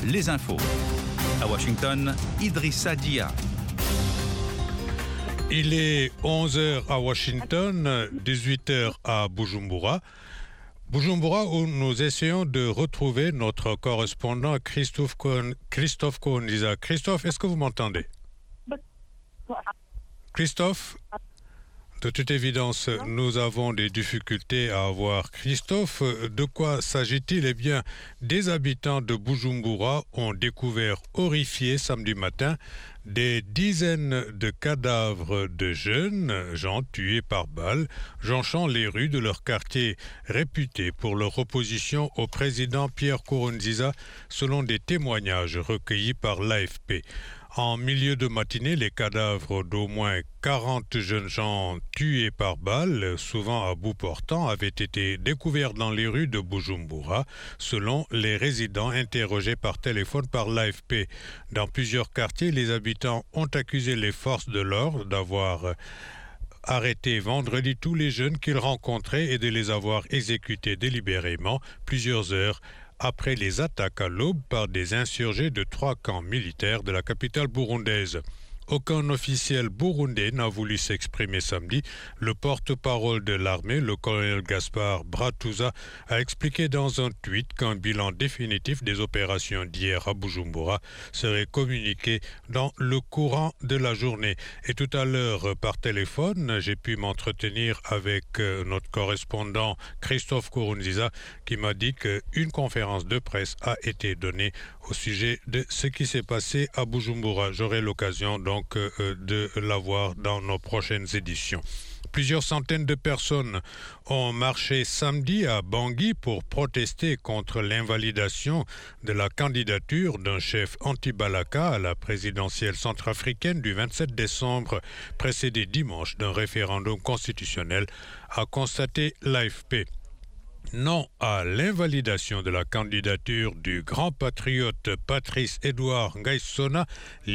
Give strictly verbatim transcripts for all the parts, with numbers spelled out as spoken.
les infos. À Washington, Idrissa Dia. Il est onze heures à Washington, dix-huit heures à Bujumbura. Bujumbura, où nous essayons de retrouver notre correspondant Christophe Kohn, Christophe Kohnliza. Christophe, est-ce que vous m'entendez? Christophe? De toute évidence, nous avons des difficultés à avoir Christophe. De quoi s'agit-il? Eh bien, des habitants de Bujumbura ont découvert horrifiés samedi matin des dizaines de cadavres de jeunes gens tués par balles, jonchant les rues de leur quartier réputé pour leur opposition au président Pierre Nkurunziza, selon des témoignages recueillis par l'A F P. En milieu de matinée, les cadavres d'au moins quarante jeunes gens tués par balles, souvent à bout portant, avaient été découverts dans les rues de Bujumbura, selon les résidents interrogés par téléphone par l'A F P. Dans plusieurs quartiers, les habitants ont accusé les forces de l'ordre d'avoir arrêté vendredi tous les jeunes qu'ils rencontraient et de les avoir exécutés délibérément plusieurs heures après les attaques à l'aube par des insurgés de trois camps militaires de la capitale burundaise. Aucun officiel burundais n'a voulu s'exprimer samedi. Le porte-parole de l'armée, le colonel Gaspard Bratuza, a expliqué dans un tweet qu'un bilan définitif des opérations d'hier à Bujumbura serait communiqué dans le courant de la journée. Et tout à l'heure, par téléphone, j'ai pu m'entretenir avec notre correspondant Christophe Nkurunziza, qui m'a dit qu'une conférence de presse a été donnée au sujet de ce qui s'est passé à Bujumbura. J'aurai l'occasion donc donc euh, de l'avoir dans nos prochaines éditions. Plusieurs centaines de personnes ont marché samedi à Bangui pour protester contre l'invalidation de la candidature d'un chef anti-Balaka à la présidentielle centrafricaine du vingt-sept décembre, précédé dimanche d'un référendum constitutionnel, a constaté l'A F P. Non à l'invalidation de la candidature du grand patriote Patrice Edouard Ngaïssona,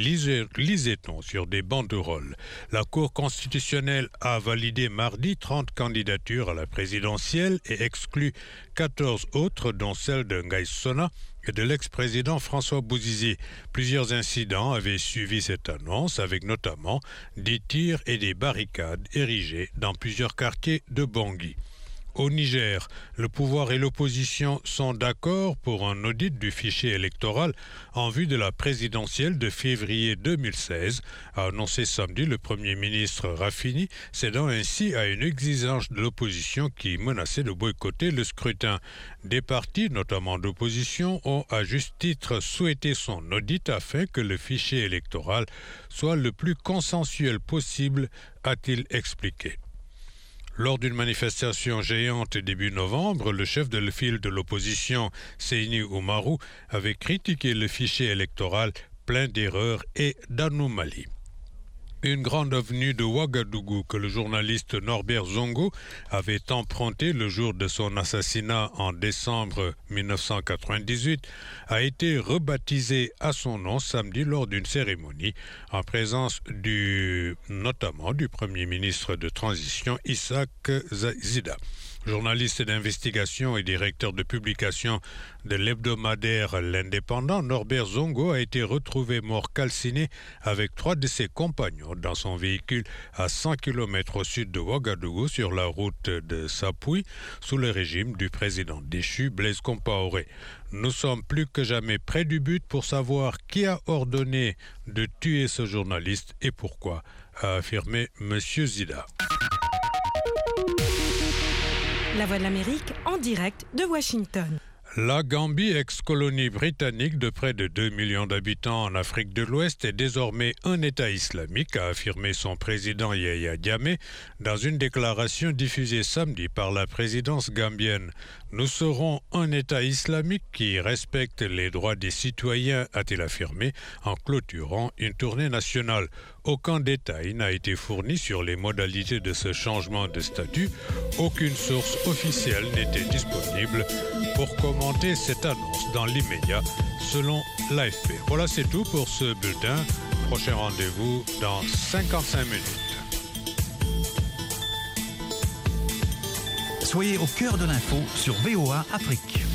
lisait-on sur des banderoles. La Cour constitutionnelle a validé mardi trente candidatures à la présidentielle et exclu quatorze autres, dont celle de Ngaïssona et de l'ex-président François Bouzizi. Plusieurs incidents avaient suivi cette annonce, avec notamment des tirs et des barricades érigées dans plusieurs quartiers de Bangui. Au Niger, le pouvoir et l'opposition sont d'accord pour un audit du fichier électoral en vue de la présidentielle de février deux mille seize, a annoncé samedi le Premier ministre Rafini, cédant ainsi à une exigence de l'opposition qui menaçait de boycotter le scrutin. Des partis, notamment d'opposition, ont à juste titre souhaité son audit afin que le fichier électoral soit le plus consensuel possible, a-t-il expliqué. Lors d'une manifestation géante début novembre, le chef de file de l'opposition, Seyni Oumarou, avait critiqué le fichier électoral plein d'erreurs et d'anomalies. Une grande avenue de Ouagadougou que le journaliste Norbert Zongo avait empruntée le jour de son assassinat en décembre mille neuf cent quatre-vingt-dix-huit a été rebaptisée à son nom samedi lors d'une cérémonie en présence du, notamment du Premier ministre de transition Isaac Zida. Journaliste d'investigation et directeur de publication de l'hebdomadaire L'Indépendant, Norbert Zongo a été retrouvé mort calciné avec trois de ses compagnons dans son véhicule à cent kilomètres au sud de Ouagadougou sur la route de Sapoui sous le régime du président déchu Blaise Compaoré. Nous sommes plus que jamais près du but pour savoir qui a ordonné de tuer ce journaliste et pourquoi, a affirmé M. Zida. La Voix de l'Amérique en direct de Washington. La Gambie, ex-colonie britannique de près de deux millions d'habitants en Afrique de l'Ouest, est désormais un État islamique, a affirmé son président Yahya Jammeh dans une déclaration diffusée samedi par la présidence gambienne. Nous serons un État islamique qui respecte les droits des citoyens, a-t-il affirmé en clôturant une tournée nationale. Aucun détail n'a été fourni sur les modalités de ce changement de statut. Aucune source officielle n'était disponible pour commenter cette annonce dans l'immédiat, selon l'A F P. Voilà, c'est tout pour ce bulletin. Prochain rendez-vous dans cinquante-cinq minutes. Soyez au cœur de l'info sur V O A Afrique.